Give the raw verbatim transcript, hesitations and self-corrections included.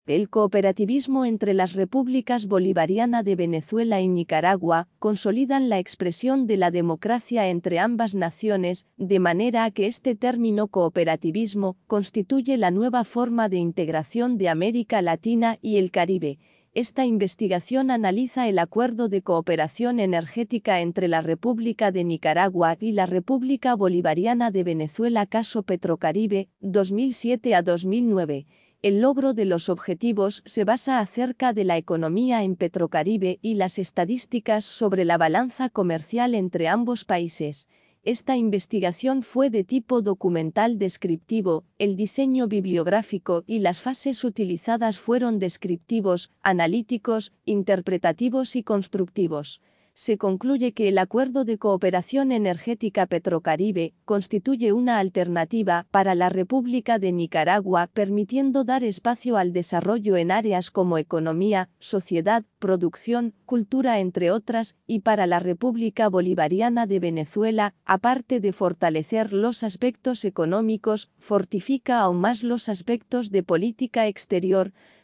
El cooperativismo entre las repúblicas bolivariana de Venezuela y Nicaragua consolidan la expresión de la democracia entre ambas naciones, de manera que este término cooperativismo constituye la nueva forma de integración de América Latina y el Caribe. Esta investigación analiza el acuerdo de cooperación energética entre la República de Nicaragua y la República Bolivariana de Venezuela caso Petrocaribe, dos mil siete a dos mil nueve. El logro de los objetivos se basa acerca de la economía en Petrocaribe y las estadísticas sobre la balanza comercial entre ambos países. Esta investigación fue de tipo documental descriptivo, el diseño bibliográfico y las fases utilizadas fueron descriptivos, analíticos, interpretativos y constructivos. Se concluye que el Acuerdo de Cooperación Energética Petrocaribe constituye una alternativa para la República de Nicaragua, permitiendo dar espacio al desarrollo en áreas como economía, sociedad, producción, cultura entre otras, y para la República Bolivariana de Venezuela, aparte de fortalecer los aspectos económicos, fortifica aún más los aspectos de política exterior,